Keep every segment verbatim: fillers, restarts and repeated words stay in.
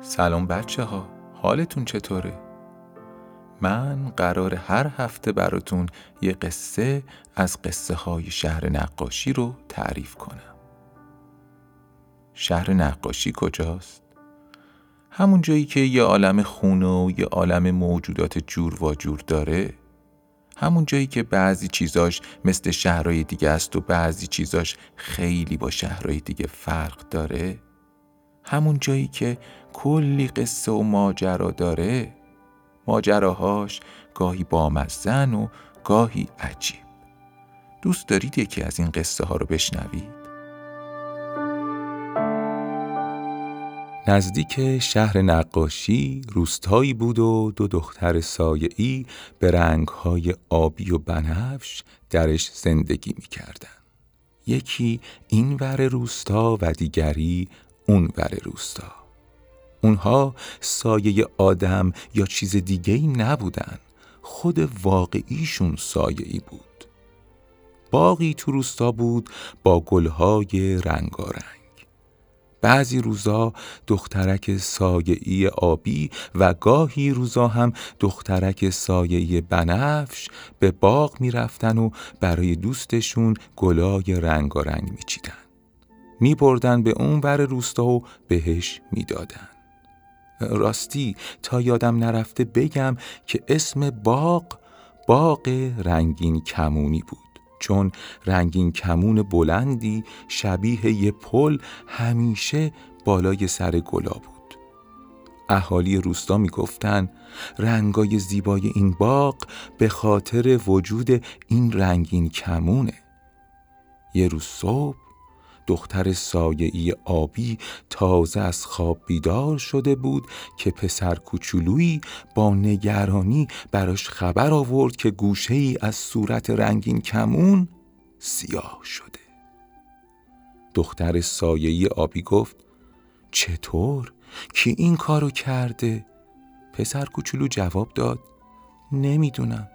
سلام بچه ها، حالتون چطوره؟ من قرار هر هفته براتون یه قصه از قصه های شهر نقاشی رو تعریف کنم. شهر نقاشی کجاست؟ همون جایی که یه عالم خونه و یه عالم موجودات جور و جور داره. همون جایی که بعضی چیزاش مثل شهرهای دیگه است و بعضی چیزاش خیلی با شهرهای دیگه فرق داره. همون جایی که کلی قصه و ماجرا داره، ماجراهاش گاهی بامزن و گاهی عجیب. دوست دارید یکی از این قصه ها رو بشنوید؟ نزدیک شهر نقاشی روستایی بود و دو دختر سایه‌ای به رنگ‌های آبی و بنفش درش زندگی می‌کردن. یکی این ور روستا و دیگری اون ور روستا. اونها سایه آدم یا چیز دیگه‌ای نبودن، خود واقعیشون سایه‌ای بود. باغی تو روستا بود با گلهای رنگارنگ. بعضی روزا دخترک سایه‌ای آبی و گاهی روزا هم دخترک سایه‌ای بنفش به باغ می رفتن و برای دوستشون گلای رنگارنگ می چیدن. می بردن به اون ور روستا و بهش می دادن. راستی تا یادم نرفته بگم که اسم باغ باغ رنگین کمونی بود، چون رنگین کمون بلندی شبیه یه پل همیشه بالای سر گلا بود. اهالی روستا می گفتن رنگای زیبای این باغ به خاطر وجود این رنگین کمونه. یه روز صبح دختر سایه‌ای آبی تازه از خواب بیدار شده بود که پسر کوچولویی با نگرانی براش خبر آورد که گوشه‌ای از صورت رنگین کمون سیاه شده. دختر سایه‌ای آبی گفت چطور؟ کی این کارو کرده؟ پسر کوچولو جواب داد نمیدونم.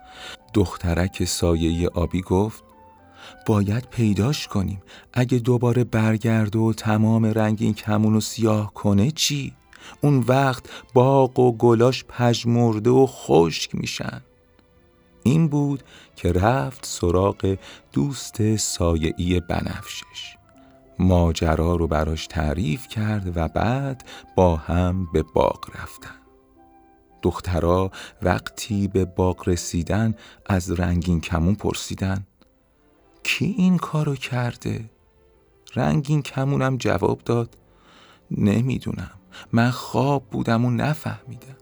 دخترک سایه‌ای آبی گفت باید پیداش کنیم. اگه دوباره برگرده و تمام رنگین کمونو سیاه کنه چی؟ اون وقت باغ و گلاش پژمرده و خشک میشن. این بود که رفت سراغ دوست سایه‌ای بنفشش. ماجرا رو براش تعریف کرد و بعد با هم به باغ رفتن. دخترها وقتی به باغ رسیدن از رنگین کمون پرسیدن کی این کارو کرده؟ رنگین کمونم جواب داد نمیدونم، من خواب بودم و نفهمیدم.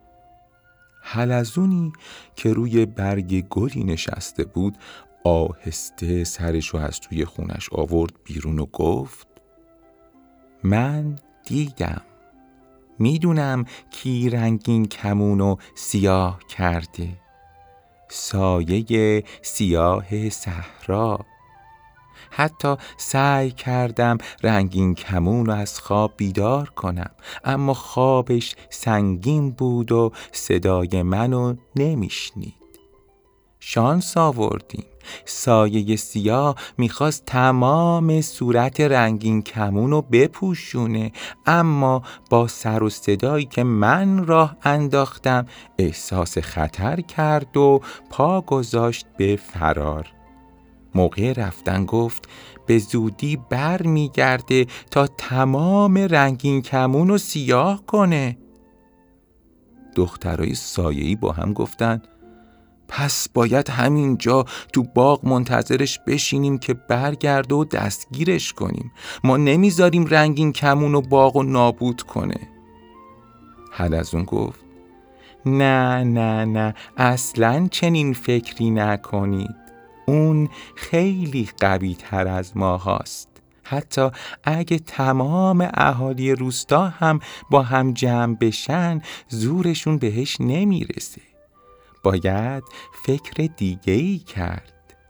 حلزونی که روی برگ گلی نشسته بود آهسته سرشو از توی خونش آورد بیرون و گفت من دیدم، میدونم کی رنگین کمونو سیاه کرده. سایه سیاه صحرا. حتی سعی کردم رنگین کمون رو از خواب بیدار کنم، اما خوابش سنگین بود و صدای منو نمیشنید. شانس آوردیم، سایه سیاه میخواست تمام صورت رنگین کمون رو بپوشونه، اما با سر و صدایی که من راه انداختم احساس خطر کرد و پا گذاشت به فرار. موقع رفتن گفت به زودی بر میگرده تا تمام رنگین کمون رو سیاه کنه. دخترای سایه‌ای با هم گفتن پس باید همینجا تو باغ منتظرش بشینیم که برگرده و دستگیرش کنیم. ما نمیذاریم رنگین کمون و باغ و نابود کنه. حلزون گفت نه نه نه اصلاً چنین فکری نکنید. اون خیلی قوی تر از ما هاست. حتی اگه تمام اهالی روستا هم با هم جمع بشن زورشون بهش نمیرسه. باید فکر دیگه‌ای کرد.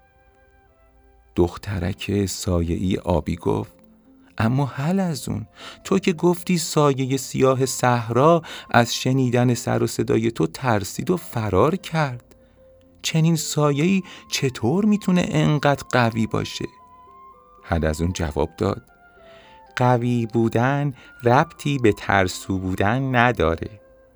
دخترک سایه‌ای آبی گفت اما حلزون، تو که گفتی سایه سیاه صحرا از شنیدن سر و صدای تو ترسید و فرار کرد. چنین سایه‌ای چطور میتونه انقدر قوی باشه؟ حلزون جواب داد قوی بودن ربطی به ترسو بودن نداره.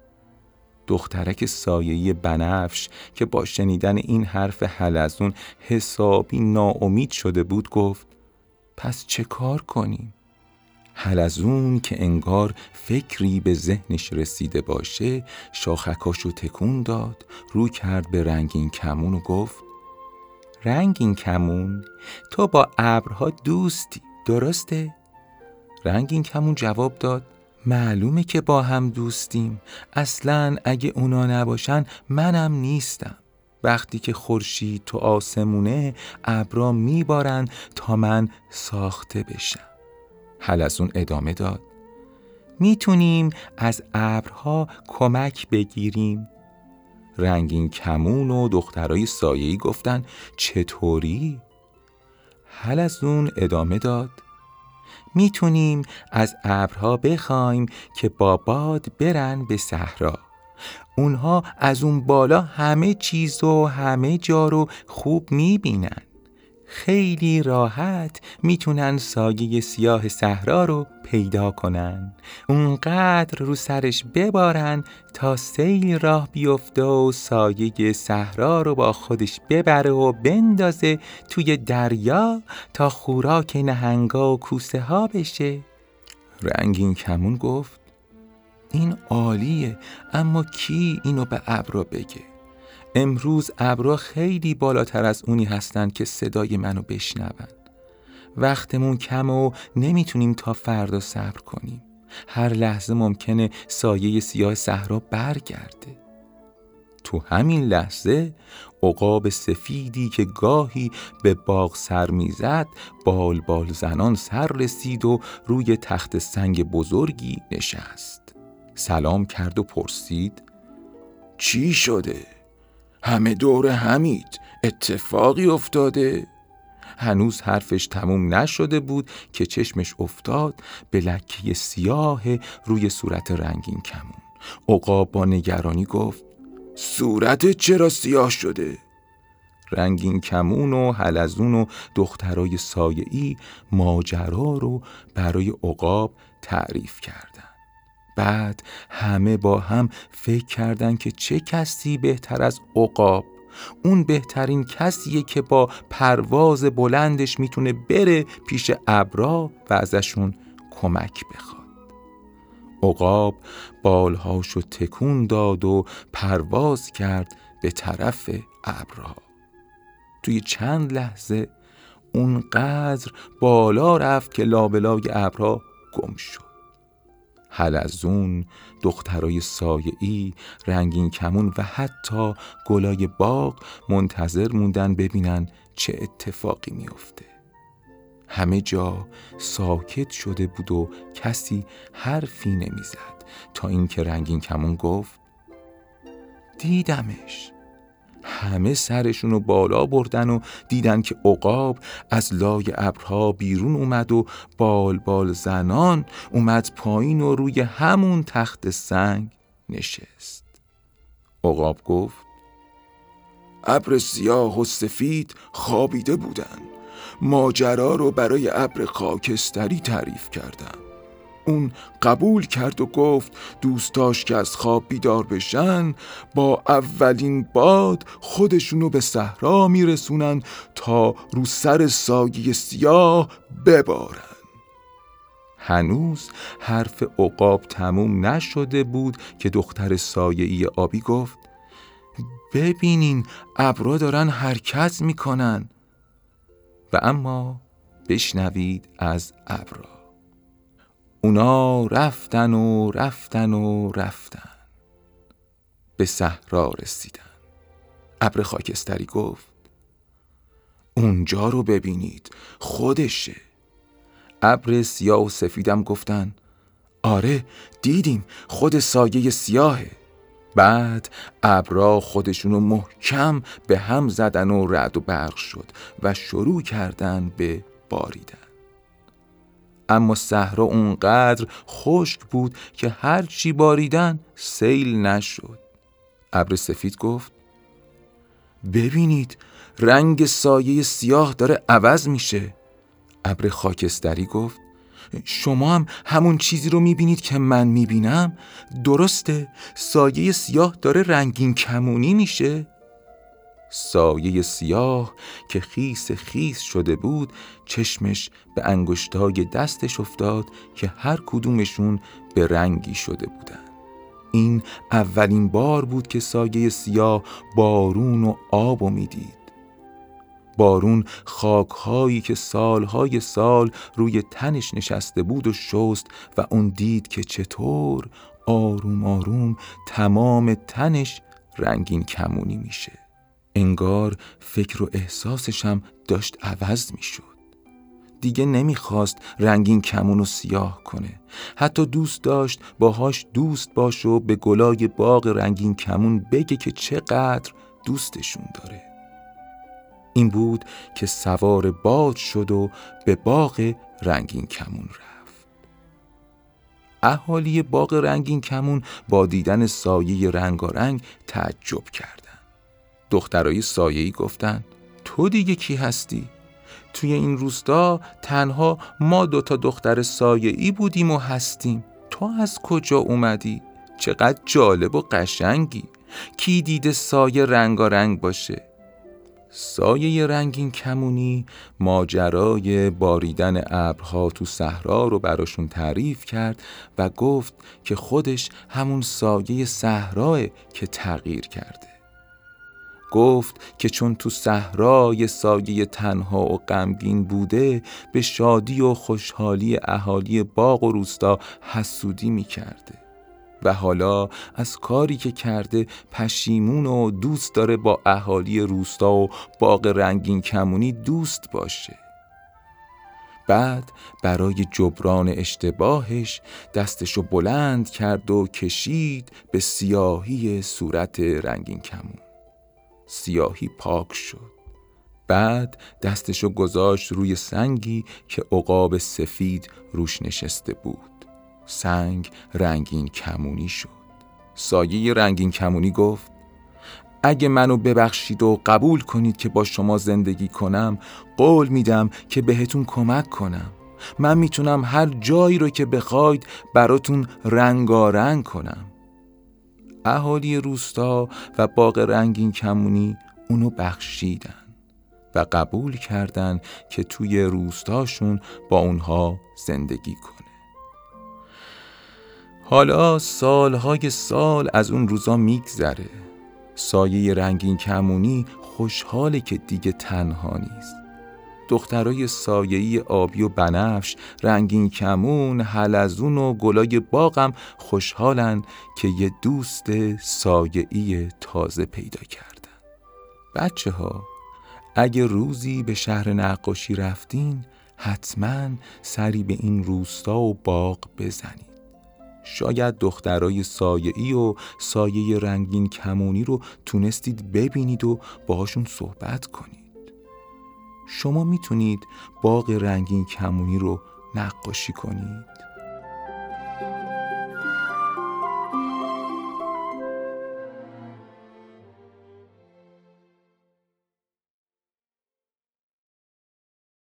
دخترک سایه‌ای بنفش که با شنیدن این حرف حلزون حسابی ناامید شده بود گفت پس چه کار کنیم؟ حلزون که انگار فکری به ذهنش رسیده باشه شاخکاشو تکون داد، رو کرد به رنگین کمون و گفت رنگین کمون، تو با ابرها دوستی، درسته؟ رنگین کمون جواب داد معلومه که با هم دوستیم، اصلاً اگه اونا نباشن منم نیستم. وقتی که خورشید تو آسمونه ابرا میبارن تا من ساخته بشم. حلزون ادامه داد میتونیم از ابرها کمک بگیریم. رنگین کمون و دخترای سایه‌ای گفتن چطوری؟ حلزون ادامه داد میتونیم از ابرها بخوایم که با باد برن به صحرا. اونها از اون بالا همه چیز و همه جا رو خوب میبینن. خیلی راحت میتونن سایه سیاه صحرا رو پیدا کنن. اونقدر رو سرش ببارن تا سیل راه بیفته و سایه صحرا رو با خودش ببره و بندازه توی دریا تا خوراک نهنگا و کوسه ها بشه. رنگین کمون گفت این عالیه، اما کی اینو به ابرا بگه؟ امروز ابرا خیلی بالاتر از اونی هستن که صدای منو بشنون. وقتمون کمه و نمیتونیم تا فردا صبر کنیم. هر لحظه ممکنه سایه سیاه صحرا برگرده. تو همین لحظه عقاب سفیدی که گاهی به باغ سر میزد بال بال زنان سر رسید و روی تخت سنگ بزرگی نشست. سلام کرد و پرسید چی شده؟ همه دور همید، اتفاقی افتاده؟ هنوز حرفش تموم نشده بود که چشمش افتاد به لکه سیاه روی صورت رنگین کمون. عقاب با نگرانی گفت صورتت چرا سیاه شده؟ رنگین کمون و حلزون و دخترای سایه‌ای ماجرا رو برای عقاب تعریف کردن. بعد همه با هم فکر کردن که چه کسی بهتر از عقاب. اون بهترین کسیه که با پرواز بلندش میتونه بره پیش ابرا و ازشون کمک بخواد. عقاب بالهاشو تکون داد و پرواز کرد به طرف ابرها. توی چند لحظه اونقدر بالا رفت که لابلای ابرها گم شد. حلزون، دخترای سایه‌ای، رنگین کمون و حتی گلای باغ منتظر موندن ببینن چه اتفاقی میفته. همه جا ساکت شده بود و کسی حرفی نمیزد تا اینکه رنگین کمون گفت دیدمش. همه سرشونو بالا بردن و دیدن که عقاب از لای ابرها بیرون اومد و بال بال زنان اومد پایین و روی همون تخت سنگ نشست. عقاب گفت ابر سیاه و سفید خوابیده بودن. ماجرا رو برای ابر خاکستری تعریف کردم. اون قبول کرد و گفت دوستاش که از خواب بیدار بشن با اولین باد خودشونو به صحرا میرسونن تا رو سر سایه سیاه ببارن. هنوز حرف عقاب تموم نشده بود که دختر سایه‌ای آبی گفت ببینین ابرا دارن حرکت میکنن. و اما بشنوید از ابرا. اونا رفتن و رفتن و رفتن به صحرا رسیدن. ابر خاکستری گفت اونجا رو ببینید، خودشه. ابر سیاه و سفیدم گفتن آره دیدیم، خود سایه سیاهه. بعد ابرا خودشونو محکم به هم زدن و رعد و برق شد و شروع کردن به باریدن. اما صحرا اونقدر خشک بود که هر چی باریدن سیل نشد. ابر سفید گفت ببینید رنگ سایه سیاه داره عوض میشه. ابر خاکستری گفت شما هم همون چیزی رو میبینید که من میبینم؟ درسته؟ سایه سیاه داره رنگین کمونی میشه؟ سایه سیاه که خیس خیس شده بود چشمش به انگشتای دستش افتاد که هر کدومشون به رنگی شده بودن. این اولین بار بود که سایه سیاه بارون و آب میدید. بارون خاکهایی که سالهای سال روی تنش نشسته بود و شست و اون دید که چطور آروم آروم تمام تنش رنگین کمونی میشه. انگار فکر و احساسش هم داشت عوض میشد. دیگه نمیخواست رنگین کمون و سیاه کنه. حتی دوست داشت باهاش دوست باشه و به گلای باغ رنگین کمون بگه که چقدر دوستشون داره. این بود که سوار باد شد و به باغ رنگین کمون رفت. اهالی باغ رنگین کمون با دیدن سایه رنگارنگ تعجب کردن. دخترای سایه‌ای گفتن تو دیگه کی هستی؟ توی این روستا تنها ما دوتا دختر سایه‌ای بودیم و هستیم. تو از کجا اومدی؟ چقدر جالب و قشنگی. کی دیده سایه رنگارنگ باشه؟ سایه رنگین کمونی ماجرای باریدن ابرها تو صحرا رو براشون تعریف کرد و گفت که خودش همون سایه صحراه که تغییر کرده. گفت که چون تو صحرا یه سایه تنها و غمگین بوده به شادی و خوشحالی اهالی باغ و روستا حسودی می‌کرده و حالا از کاری که کرده پشیمون و دوست داره با اهالی روستا و باغ رنگین کمونی دوست باشه. بعد برای جبران اشتباهش دستشو بلند کرد و کشید به سیاهی صورت رنگین کمون. سیاهی پاک شد. بعد دستشو گذاشت روی سنگی که عقاب سفید روش نشسته بود. سنگ رنگین کمونی شد. سایه رنگین کمونی گفت اگه منو ببخشید و قبول کنید که با شما زندگی کنم، قول میدم که بهتون کمک کنم. من میتونم هر جایی رو که بخواید براتون رنگارنگ کنم. اهالی روستا و باغ رنگین کمونی اونو بخشیدن و قبول کردن که توی روستاشون با اونها زندگی کنه. حالا سالهای سال از اون روزا میگذره. سایه رنگین کمونی خوشحاله که دیگه تنها نیست. دخترای سایه‌ای آبی و بنفش، رنگین کمون، حلزون و گلای باغم خوشحالن که یه دوست سایه‌ای تازه پیدا کردن. بچه ها، اگه روزی به شهر نقاشی رفتین، حتما سری به این روستا و باغ بزنید. شاید دخترای سایه‌ای و سایه رنگین کمونی رو تونستید ببینید و باهاشون صحبت کنید. شما میتونید باغ رنگین کمونی رو نقاشی کنید.